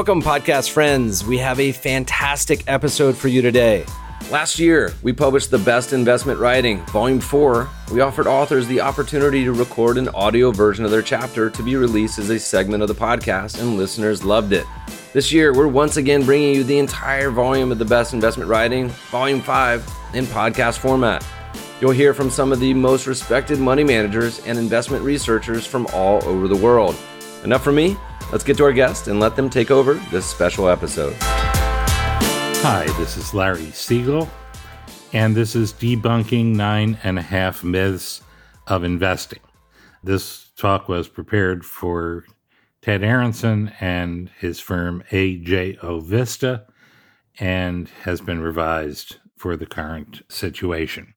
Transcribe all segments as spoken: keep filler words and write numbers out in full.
Welcome, podcast friends. We have a fantastic episode for you today. Last year, we published The Best Investment Writing, Volume four. We offered authors the opportunity to record an audio version of their chapter to be released as a segment of the podcast, and listeners loved it. This year, we're once again bringing you the entire volume of The Best Investment Writing, Volume five, in podcast format. You'll hear from some of the most respected money managers and investment researchers from all over the world. Enough from me. Let's get to our guest and let them take over this special episode. Hi, this is Larry Siegel, and this is Debunking Nine and a Half Myths of Investing. This talk was prepared for Ted Aronson and his firm A J O Vista and has been revised for the current situation.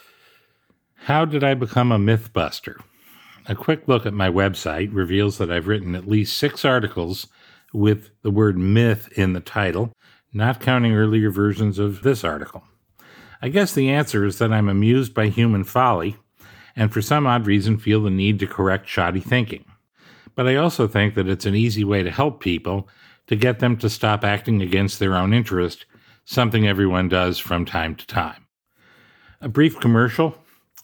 How did I become a mythbuster? A quick look at my website reveals that I've written at least six articles with the word myth in the title, not counting earlier versions of this article. I guess the answer is that I'm amused by human folly and for some odd reason feel the need to correct shoddy thinking. But I also think that it's an easy way to help people to get them to stop acting against their own interest, something everyone does from time to time. A brief commercial.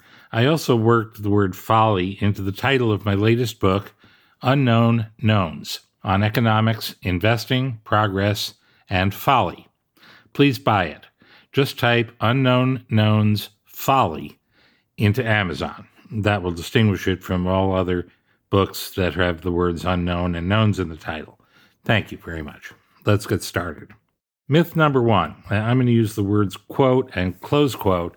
I also worked the word folly into the title of my latest book, Unknown Knowns, on economics, investing, progress, and folly. Please buy it. Just type Unknown Knowns Folly into Amazon. That will distinguish it from all other books that have the words unknown and knowns in the title. Thank you very much. Let's get started. Myth number one. I'm going to use the words quote and close quote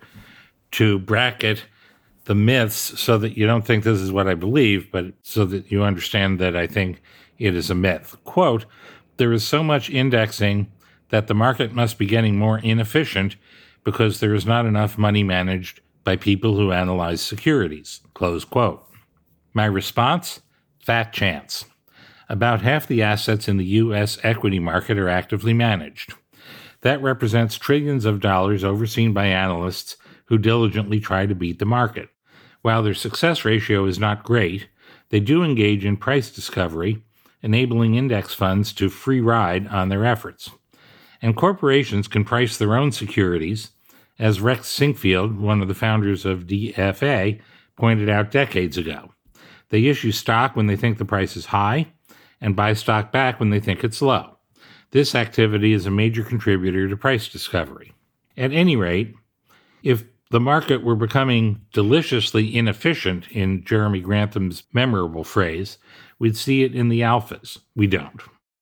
to bracket the myths so that you don't think this is what I believe, but so that you understand that I think it is a myth. Quote, there is so much indexing that the market must be getting more inefficient because there is not enough money managed by people who analyze securities. Close quote. My response? Fat chance. About half the assets in the U S equity market are actively managed. That represents trillions of dollars overseen by analysts who diligently try to beat the market. While their success ratio is not great, they do engage in price discovery, enabling index funds to free ride on their efforts. And corporations can price their own securities, as Rex Sinkfield, one of the founders of D F A, pointed out decades ago. They issue stock when they think the price is high and buy stock back when they think it's low. This activity is a major contributor to price discovery. At any rate, if the market were becoming deliciously inefficient, in Jeremy Grantham's memorable phrase, we'd see it in the alphas. We don't.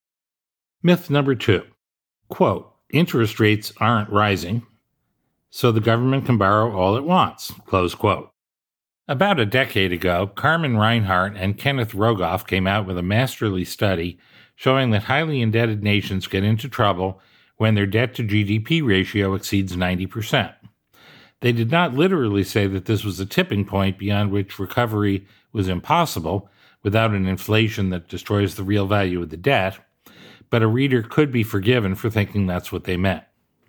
Myth number two. Quote, interest rates aren't rising, so the government can borrow all it wants. Close quote. About a decade ago, Carmen Reinhart and Kenneth Rogoff came out with a masterly study showing that highly indebted nations get into trouble when their debt-to-G D P ratio exceeds ninety percent. They did not literally say that this was a tipping point beyond which recovery was impossible without an inflation that destroys the real value of the debt, but a reader could be forgiven for thinking that's what they meant.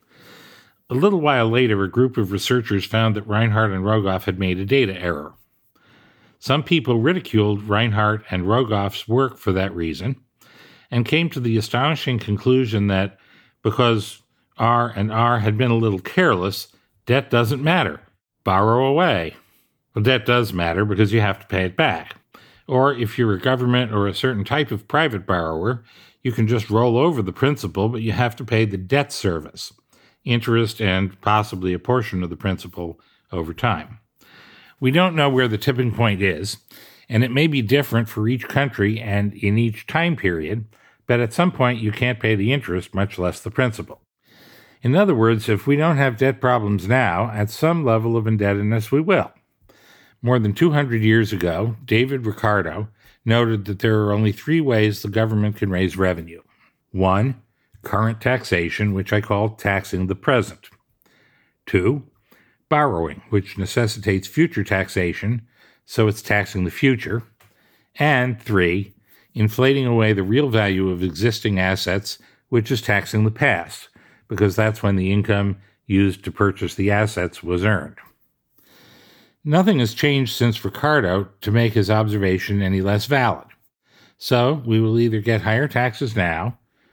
A little while later, a group of researchers found that Reinhart and Rogoff had made a data error. Some people ridiculed Reinhart and Rogoff's work for that reason and came to the astonishing conclusion that because R and R had been a little careless, debt doesn't matter. Borrow away. Well, debt does matter because you have to pay it back. Or if you're a government or a certain type of private borrower, you can just roll over the principal, but you have to pay the debt service, interest, and possibly a portion of the principal over time. We don't know where the tipping point is, and it may be different for each country and in each time period, but at some point you can't pay the interest, much less the principal. In other words, if we don't have debt problems now, at some level of indebtedness we will. More than two hundred years ago, David Ricardo noted that there are only three ways the government can raise revenue. One, current taxation, which I call taxing the present. Two, borrowing, which necessitates future taxation, so it's taxing the future. And three, inflating away the real value of existing assets, which is taxing the past, because that's when the income used to purchase the assets was earned. Nothing has changed since Ricardo to make his observation any less valid. So we will either get higher taxes now,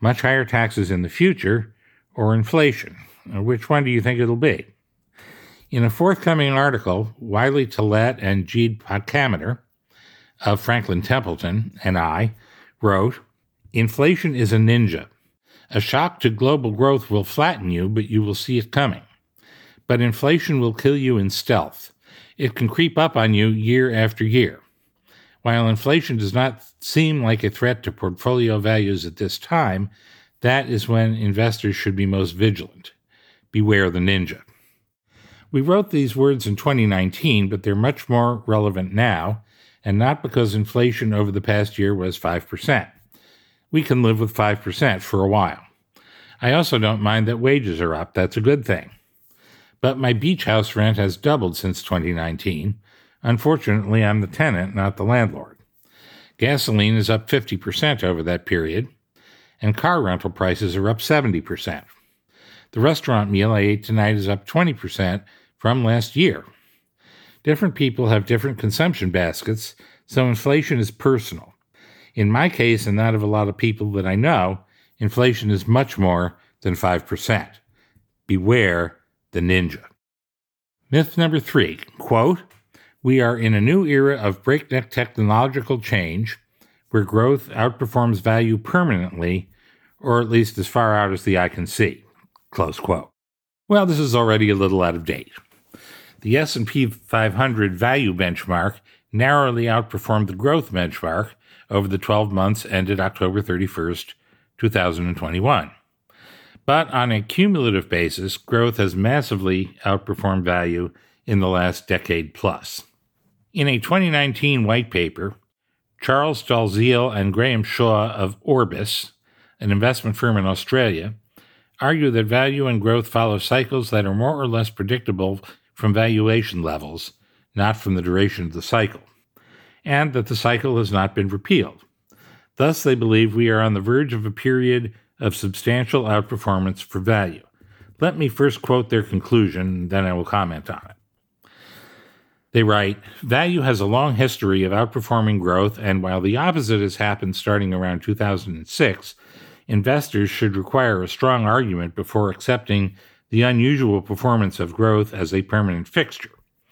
much higher taxes in the future, or inflation? Which one do you think it'll be? In a forthcoming article, Wiley Tillett and Jeed Potkameter of Franklin Templeton and I wrote, "Inflation is a ninja. A shock to global growth will flatten you, but you will see it coming. But inflation will kill you in stealth. It can creep up on you year after year. While inflation does not seem like a threat to portfolio values at this time, that is when investors should be most vigilant. Beware the ninja." We wrote these words in twenty nineteen, but they're much more relevant now, and not because inflation over the past year was five percent. We can live with five percent for a while. I also don't mind that wages are up. That's a good thing. But my beach house rent has doubled since twenty nineteen. Unfortunately, I'm the tenant, not the landlord. Gasoline is up fifty percent over that period, and car rental prices are up seventy percent. The restaurant meal I ate tonight is up twenty percent from last year. Different people have different consumption baskets, so inflation is personal. In my case, and that of a lot of people that I know, inflation is much more than five percent. Beware the ninja. Myth number three, quote, "We are in a new era of breakneck technological change where growth outperforms value permanently, or at least as far out as the eye can see," close quote. Well, this is already a little out of date. The S and P five hundred value benchmark narrowly outperformed the growth benchmark over the twelve months ended October thirty-first, two thousand twenty-one. But on a cumulative basis, growth has massively outperformed value in the last decade plus. In a twenty nineteen white paper, Charles Dalziel and Graham Shaw of Orbis, an investment firm in Australia, argue that value and growth follow cycles that are more or less predictable from valuation levels, not from the duration of the cycle, and that the cycle has not been repealed. Thus, they believe we are on the verge of a period of substantial outperformance for value. Let me first quote their conclusion, then I will comment on it. They write, "Value has a long history of outperforming growth, and while the opposite has happened starting around two thousand six, investors should require a strong argument before accepting the unusual performance of growth as a permanent fixture.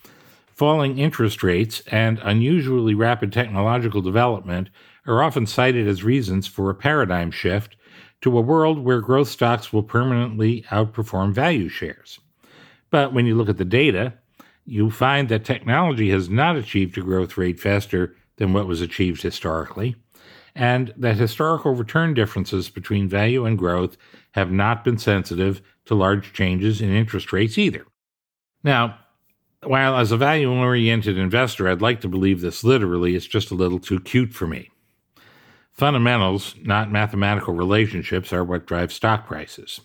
Falling interest rates and unusually rapid technological development are often cited as reasons for a paradigm shift to a world where growth stocks will permanently outperform value shares. But when you look at the data, you find that technology has not achieved a growth rate faster than what was achieved historically, and that historical return differences between value and growth have not been sensitive to large changes in interest rates either." Now, while as a value-oriented investor I'd like to believe this literally, it's just a little too cute for me. Fundamentals, not mathematical relationships, are what drive stock prices.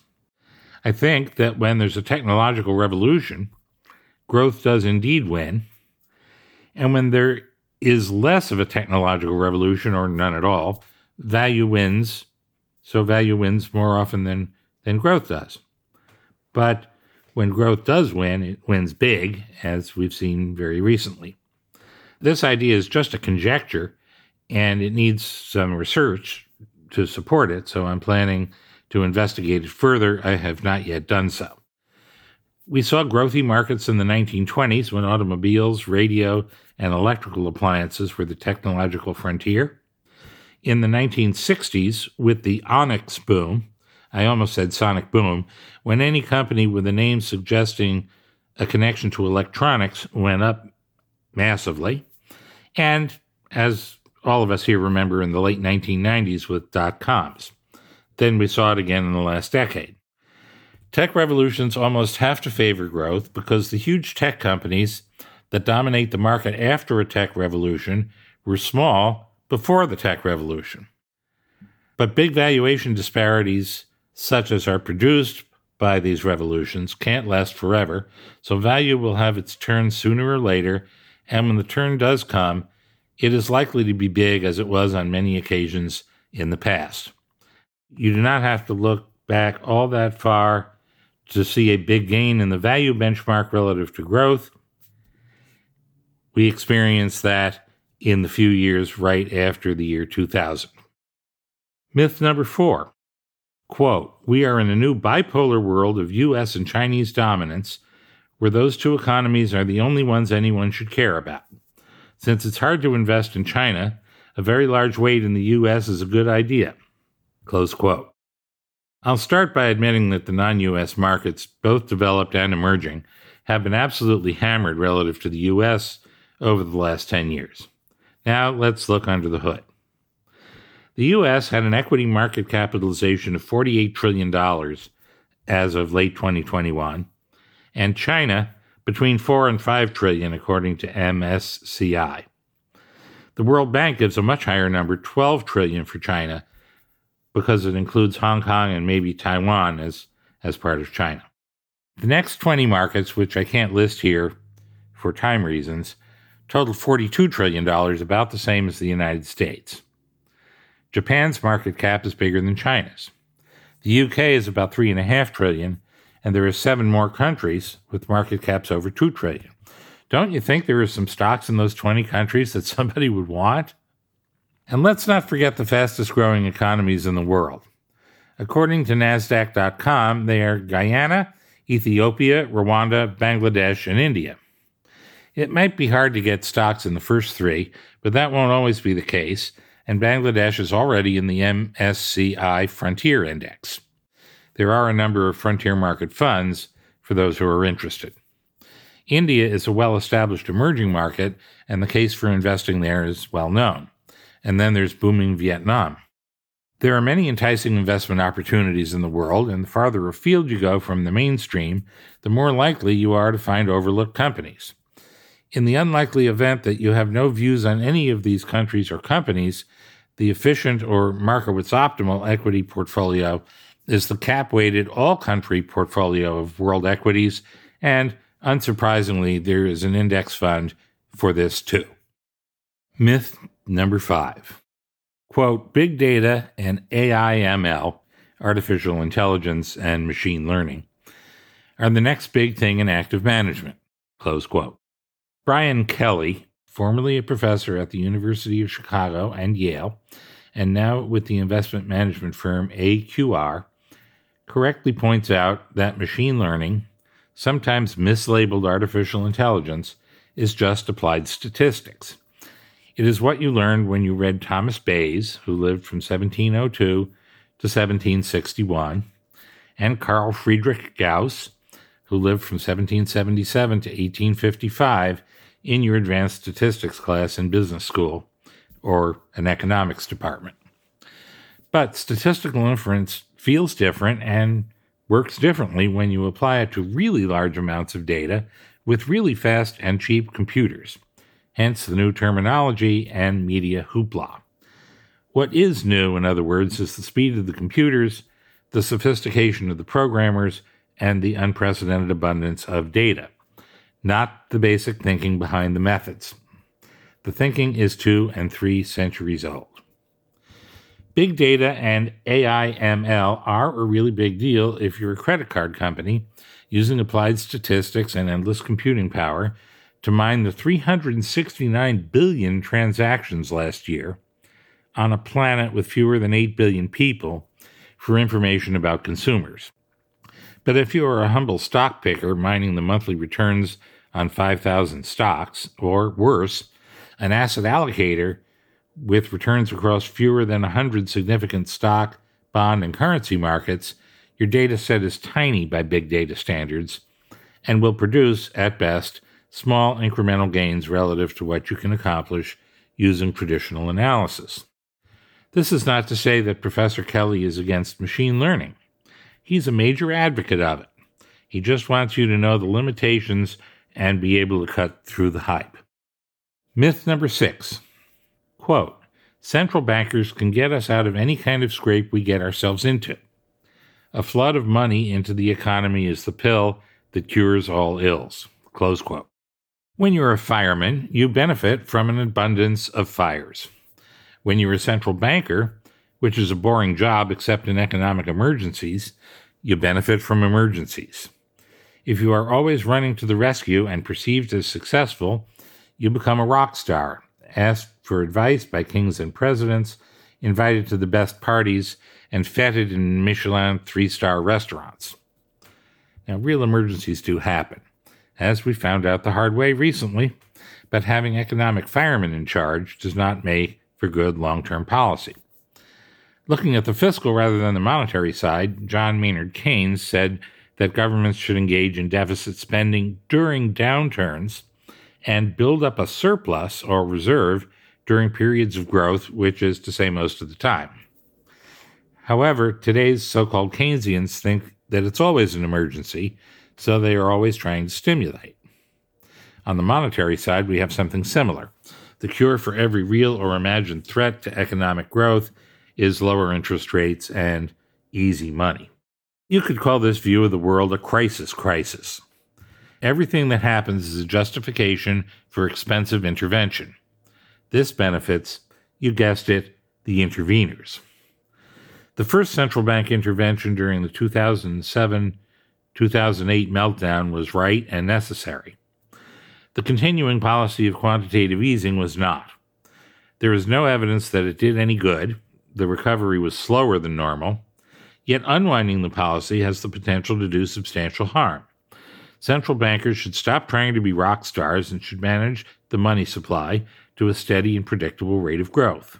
I think that when there's a technological revolution, growth does indeed win, and when there is less of a technological revolution, or none at all, value wins, so value wins more often than, than growth does. But when growth does win, it wins big, as we've seen very recently. This idea is just a conjecture, and it needs some research to support it, so I'm planning to investigate it further. I have not yet done so. We saw growthy markets in the nineteen twenties when automobiles, radio, and electrical appliances were the technological frontier. In the nineteen sixties, with the Onyx boom, I almost said sonic boom, when any company with a name suggesting a connection to electronics went up massively. And as all of us here remember, in the late nineteen nineties with dot-coms. Then we saw it again in the last decade. Tech revolutions almost have to favor growth because the huge tech companies that dominate the market after a tech revolution were small before the tech revolution. But big valuation disparities, such as are produced by these revolutions, can't last forever, so value will have its turn sooner or later, and when the turn does come, it is likely to be big as it was on many occasions in the past. You do not have to look back all that far to see a big gain in the value benchmark relative to growth. We experienced that in the few years right after the year two thousand. Myth number four. Quote, "We are in a new bipolar world of U S and Chinese dominance, where those two economies are the only ones anyone should care about. Since it's hard to invest in China, a very large weight in the U S is a good idea." Close quote. I'll start by admitting that the non-U S markets, both developed and emerging, have been absolutely hammered relative to the U S over the last ten years. Now let's look under the hood. The U S had an equity market capitalization of forty-eight trillion dollars as of late twenty twenty-one, and China between four and five trillion dollars according to M S C I. The World Bank gives a much higher number, twelve trillion dollars for China, because it includes Hong Kong and maybe Taiwan as, as part of China. The next twenty markets, which I can't list here for time reasons, total forty-two trillion dollars, about the same as the United States. Japan's market cap is bigger than China's. The U K is about three point five trillion dollars, and there are seven more countries with market caps over two trillion dollars. Don't you think there are some stocks in those twenty countries that somebody would want? And let's not forget the fastest growing economies in the world. According to NASDAQ dot com, they are Guyana, Ethiopia, Rwanda, Bangladesh, and India. It might be hard to get stocks in the first three, but that won't always be the case, and Bangladesh is already in the M S C I Frontier Index. There are a number of frontier market funds for those who are interested. India is a well-established emerging market, and the case for investing there is well known. And then there's booming Vietnam. There are many enticing investment opportunities in the world, and the farther afield you go from the mainstream, the more likely you are to find overlooked companies. In the unlikely event that you have no views on any of these countries or companies, the efficient or Markowitz optimal equity portfolio is the cap-weighted all-country portfolio of world equities, and unsurprisingly, there is an index fund for this too. Myth number five. Quote, "Big data and A I M L, artificial intelligence and machine learning, are the next big thing in active management." Close quote. Brian Kelly, formerly a professor at the University of Chicago and Yale, and now with the investment management firm A Q R, correctly points out that machine learning, sometimes mislabeled artificial intelligence, is just applied statistics. It is what you learned when you read Thomas Bayes, who lived from seventeen oh two to seventeen sixty-one, and Carl Friedrich Gauss, who lived from seventeen seventy-seven to eighteen fifty-five, in your advanced statistics class in business school or an economics department. But statistical inference feels different and works differently when you apply it to really large amounts of data with really fast and cheap computers, hence the new terminology and media hoopla. What is new, in other words, is the speed of the computers, the sophistication of the programmers, and the unprecedented abundance of data, not the basic thinking behind the methods. The thinking is two and three centuries old. Big data and A I M L are a really big deal if you're a credit card company using applied statistics and endless computing power to mine the three hundred sixty-nine billion transactions last year on a planet with fewer than eight billion people for information about consumers. But if you are a humble stock picker mining the monthly returns on five thousand stocks, or worse, an asset allocator with returns across fewer than one hundred significant stock, bond, and currency markets, your data set is tiny by big data standards and will produce, at best, small incremental gains relative to what you can accomplish using traditional analysis. This is not to say that Professor Kelly is against machine learning. He's a major advocate of it. He just wants you to know the limitations and be able to cut through the hype. Myth number six. Quote, "Central bankers can get us out of any kind of scrape we get ourselves into. A flood of money into the economy is the pill that cures all ills." Close quote. When you're a fireman, you benefit from an abundance of fires. When you're a central banker, which is a boring job except in economic emergencies, you benefit from emergencies. If you are always running to the rescue and perceived as successful, you become a rock star, asked for advice by kings and presidents, invited to the best parties, and feted in Michelin three-star restaurants. Now, real emergencies do happen, as we found out the hard way recently, but having economic firemen in charge does not make for good long-term policy. Looking at the fiscal rather than the monetary side, John Maynard Keynes said that governments should engage in deficit spending during downturns and build up a surplus or reserve during periods of growth, which is to say most of the time. However, today's so-called Keynesians think that it's always an emergency, so they are always trying to stimulate. On the monetary side, we have something similar. The cure for every real or imagined threat to economic growth is lower interest rates and easy money. You could call this view of the world a crisis crisis. Everything that happens is a justification for expensive intervention. This benefits, you guessed it, the interveners. The first central bank intervention during the two thousand seven to two thousand eight meltdown was right and necessary. The continuing policy of quantitative easing was not. There is no evidence that it did any good. The recovery was slower than normal. Yet unwinding the policy has the potential to do substantial harm. Central bankers should stop trying to be rock stars and should manage the money supply to a steady and predictable rate of growth.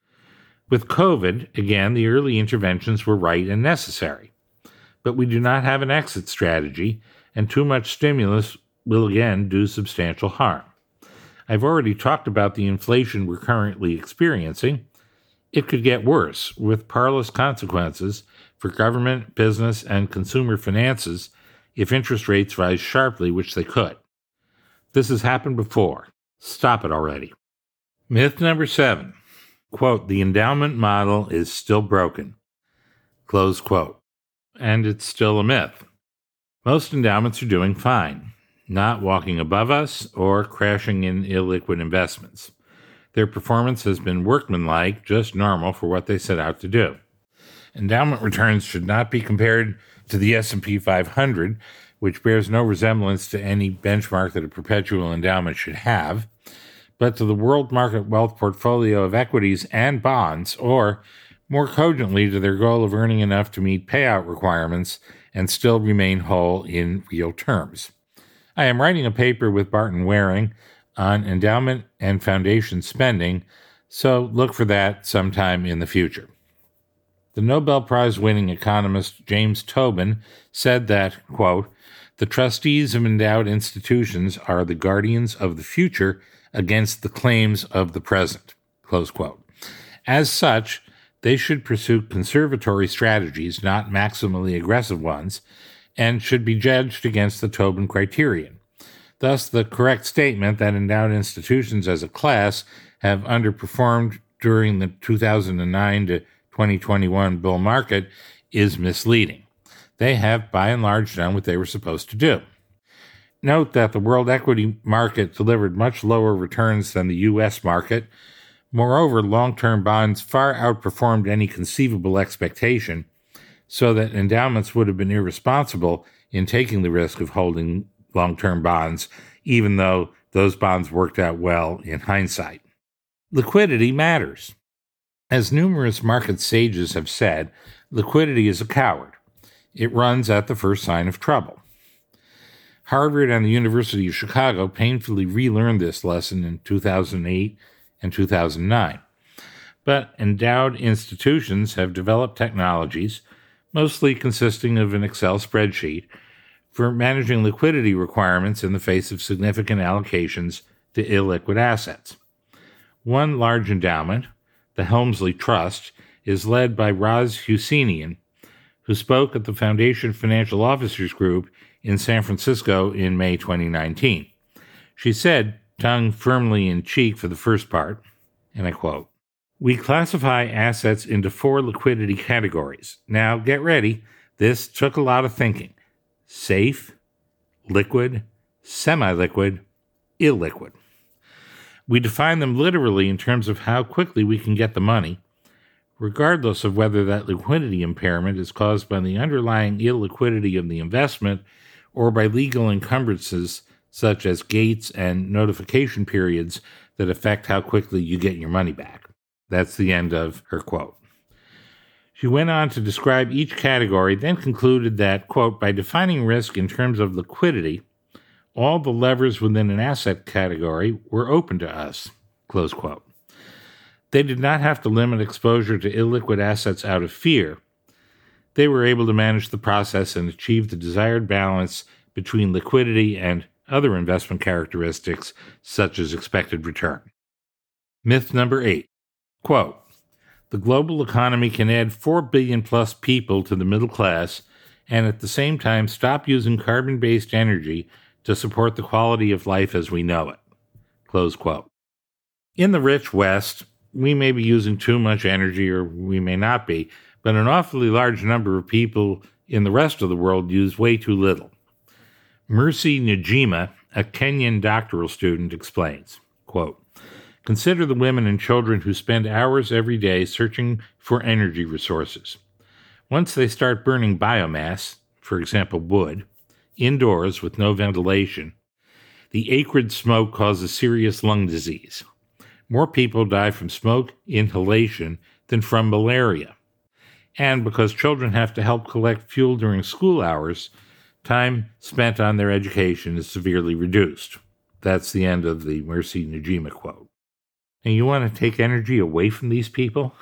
With COVID, again, the early interventions were right and necessary. But we do not have an exit strategy, and too much stimulus will again do substantial harm. I've already talked about the inflation we're currently experiencing. It could get worse, with parlous consequences for government, business, and consumer finances if interest rates rise sharply, which they could. This has happened before. Stop it already. Myth number seven. Quote, the endowment model is still broken. Close quote. And it's still a myth. Most endowments are doing fine, not walking above us or crashing in illiquid investments. Their performance has been workmanlike, just normal for what they set out to do. Endowment returns should not be compared to the S and P five hundred, which bears no resemblance to any benchmark that a perpetual endowment should have, but to the world market wealth portfolio of equities and bonds, or, more cogently, to their goal of earning enough to meet payout requirements and still remain whole in real terms. I am writing a paper with Barton Waring on endowment and foundation spending, so look for that sometime in the future. The Nobel Prize-winning economist James Tobin said that, quote, the trustees of endowed institutions are the guardians of the future against the claims of the present, close quote. As such, they should pursue conservatory strategies, not maximally aggressive ones, and should be judged against the Tobin criterion. Thus, the correct statement that endowed institutions as a class have underperformed during the two thousand nine to twenty twenty-one bull market is misleading. They have, by and large, done what they were supposed to do. Note that the world equity market delivered much lower returns than the U S market. Moreover, long-term bonds far outperformed any conceivable expectation, so that endowments would have been irresponsible in taking the risk of holding long-term bonds, even though those bonds worked out well in hindsight. Liquidity matters. As numerous market sages have said, liquidity is a coward. It runs at the first sign of trouble. Harvard and the University of Chicago painfully relearned this lesson in two thousand eight and two thousand nine. But endowed institutions have developed technologies, mostly consisting of an Excel spreadsheet, for managing liquidity requirements in the face of significant allocations to illiquid assets. One large endowment, the Helmsley Trust, is led by Roz Husseinian, who spoke at the Foundation Financial Officers Group in San Francisco in May twenty nineteen. She said, tongue firmly in cheek for the first part, and I quote, we classify assets into four liquidity categories. Now, get ready. This took a lot of thinking. Safe, liquid, semi-liquid, illiquid. We define them literally in terms of how quickly we can get the money, regardless of whether that liquidity impairment is caused by the underlying illiquidity of the investment or by legal encumbrances such as gates and notification periods that affect how quickly you get your money back. That's the end of her quote. She went on to describe each category, then concluded that, quote, by defining risk in terms of liquidity, all the levers within an asset category were open to us, close quote. They did not have to limit exposure to illiquid assets out of fear. They were able to manage the process and achieve the desired balance between liquidity and other investment characteristics, such as expected return. Myth number eight, quote, the global economy can add four billion plus people to the middle class and at the same time stop using carbon-based energy to support the quality of life as we know it, close quote. In the rich West, we may be using too much energy or we may not be, but an awfully large number of people in the rest of the world use way too little. Mercy Najima, a Kenyan doctoral student, explains, quote, consider the women and children who spend hours every day searching for energy resources. Once they start burning biomass, for example wood, indoors with no ventilation, the acrid smoke causes serious lung disease. More people die from smoke inhalation than from malaria. And because children have to help collect fuel during school hours, time spent on their education is severely reduced. That's the end of the Mercy Najima quote. And you want to take energy away from these people?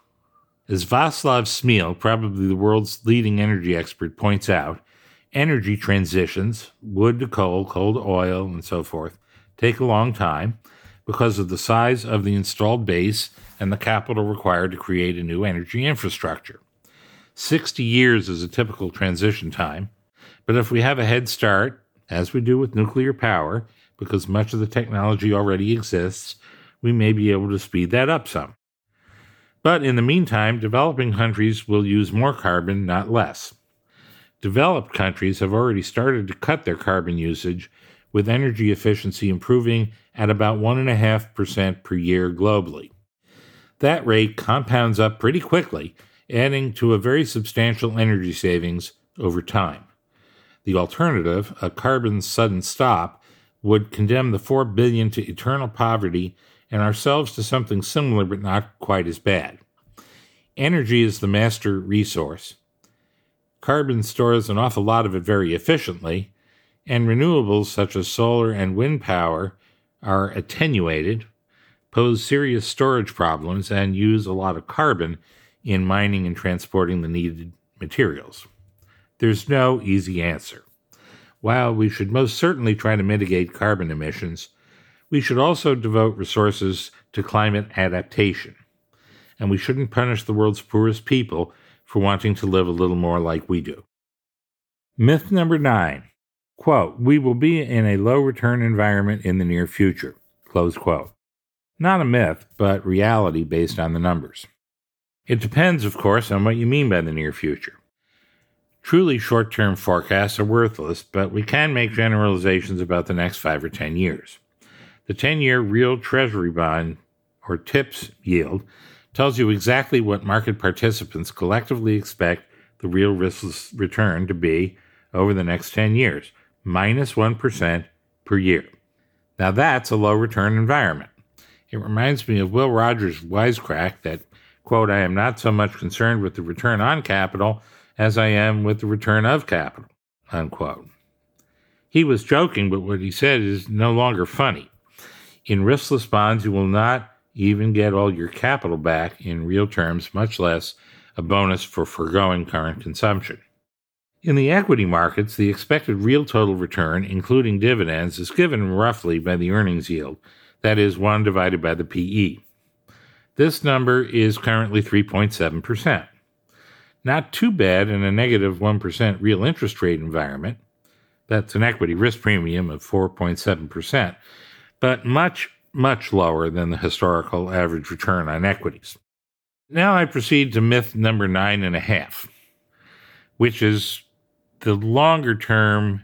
As Václav Smil, probably the world's leading energy expert, points out, energy transitions, wood to coal, coal to oil, and so forth, take a long time because of the size of the installed base and the capital required to create a new energy infrastructure. Sixty years is a typical transition time, but if we have a head start, as we do with nuclear power, because much of the technology already exists, we may be able to speed that up some. But in the meantime, developing countries will use more carbon, not less. Developed countries have already started to cut their carbon usage, with energy efficiency improving at about one point five percent per year globally. That rate compounds up pretty quickly, adding to a very substantial energy savings over time. The alternative, a carbon sudden stop, would condemn the four billion to eternal poverty and ourselves to something similar but not quite as bad. Energy is the master resource. Carbon stores an awful lot of it very efficiently, and renewables such as solar and wind power are attenuated, pose serious storage problems, and use a lot of carbon in mining and transporting the needed materials. There's no easy answer. While we should most certainly try to mitigate carbon emissions, we should also devote resources to climate adaptation, and we shouldn't punish the world's poorest people for wanting to live a little more like we do. Myth number nine, quote, we will be in a low-return environment in the near future, close quote. Not a myth, but reality based on the numbers. It depends, of course, on what you mean by the near future. Truly short-term forecasts are worthless, but we can make generalizations about the next five or ten years. The ten-year real treasury bond, or TIPS yield, tells you exactly what market participants collectively expect the real riskless return to be over the next ten years, minus one percent per year. Now that's a low-return environment. It reminds me of Will Rogers' wisecrack that, quote, I am not so much concerned with the return on capital as I am with the return of capital, unquote. He was joking, but what he said is no longer funny. In riskless bonds, you will not even get all your capital back in real terms, much less a bonus for foregoing current consumption. In the equity markets, the expected real total return, including dividends, is given roughly by the earnings yield, that is, one divided by the P E. This number is currently three point seven percent. Not too bad in a negative one percent real interest rate environment. That's an equity risk premium of four point seven percent, but much, much lower than the historical average return on equities. Now I proceed to myth number nine and a half, which is the longer-term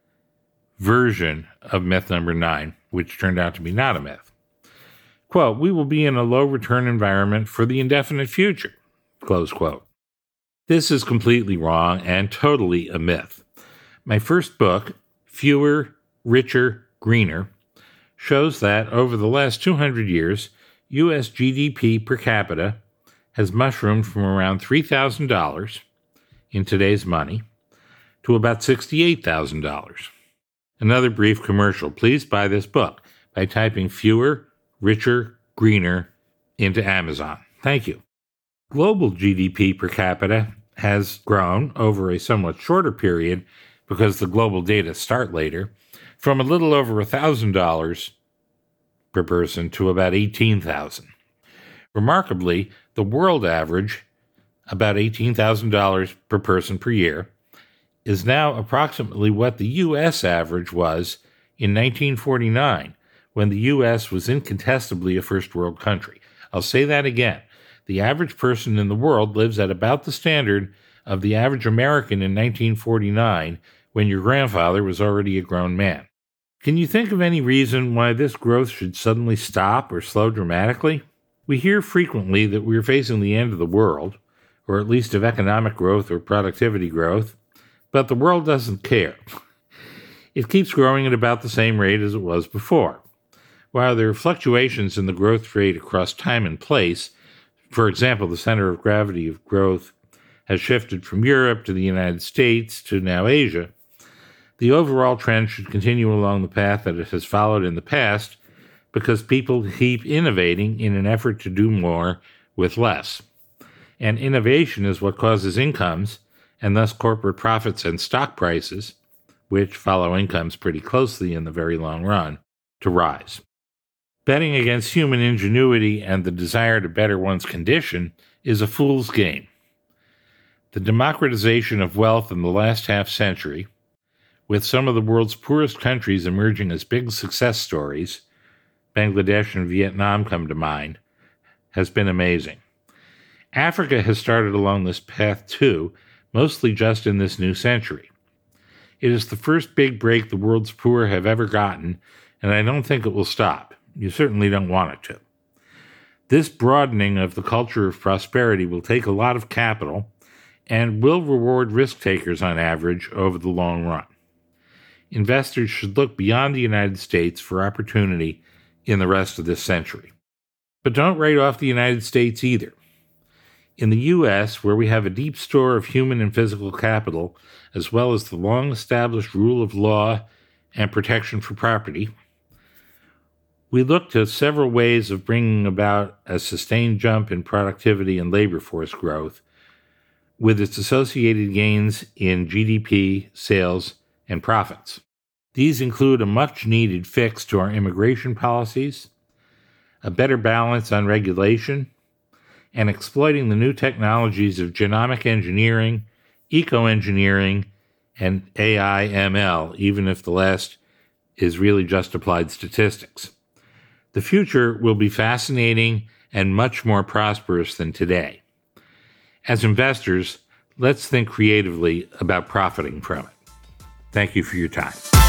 version of myth number nine, which turned out to be not a myth. Quote, we will be in a low-return environment for the indefinite future, close quote. This is completely wrong and totally a myth. My first book, Fewer, Richer, Greener, shows that over the last two hundred years, U S G D P per capita has mushroomed from around three thousand dollars in today's money to about sixty-eight thousand dollars. Another brief commercial. Please buy this book by typing fewer, richer, greener into Amazon. Thank you. Global G D P per capita has grown over a somewhat shorter period because the global data start later, from a little over one thousand dollars per person to about eighteen thousand dollars. Remarkably, the world average, about eighteen thousand dollars per person per year, is now approximately what the U S average was in nineteen forty-nine, when the U S was incontestably a first world country. I'll say that again. The average person in the world lives at about the standard of the average American in nineteen forty-nine, when your grandfather was already a grown man. Can you think of any reason why this growth should suddenly stop or slow dramatically? We hear frequently that we're facing the end of the world, or at least of economic growth or productivity growth, but the world doesn't care. It keeps growing at about the same rate as it was before. While there are fluctuations in the growth rate across time and place, for example, the center of gravity of growth has shifted from Europe to the United States to now Asia, the overall trend should continue along the path that it has followed in the past, because people keep innovating in an effort to do more with less. And innovation is what causes incomes, and thus corporate profits and stock prices, which follow incomes pretty closely in the very long run, to rise. Betting against human ingenuity and the desire to better one's condition is a fool's game. The democratization of wealth in the last half century, with some of the world's poorest countries emerging as big success stories, Bangladesh and Vietnam come to mind, has been amazing. Africa has started along this path too, mostly just in this new century. It is the first big break the world's poor have ever gotten, and I don't think it will stop. You certainly don't want it to. This broadening of the culture of prosperity will take a lot of capital and will reward risk takers on average over the long run. Investors should look beyond the United States for opportunity in the rest of this century. But don't write off the United States either. In the U S, where we have a deep store of human and physical capital, as well as the long-established rule of law and protection for property, we look to several ways of bringing about a sustained jump in productivity and labor force growth, with its associated gains in G D P, sales, and profits. These include a much-needed fix to our immigration policies, a better balance on regulation, and exploiting the new technologies of genomic engineering, eco-engineering, and A I M L, even if the last is really just applied statistics. The future will be fascinating and much more prosperous than today. As investors, let's think creatively about profiting from it. Thank you for your time.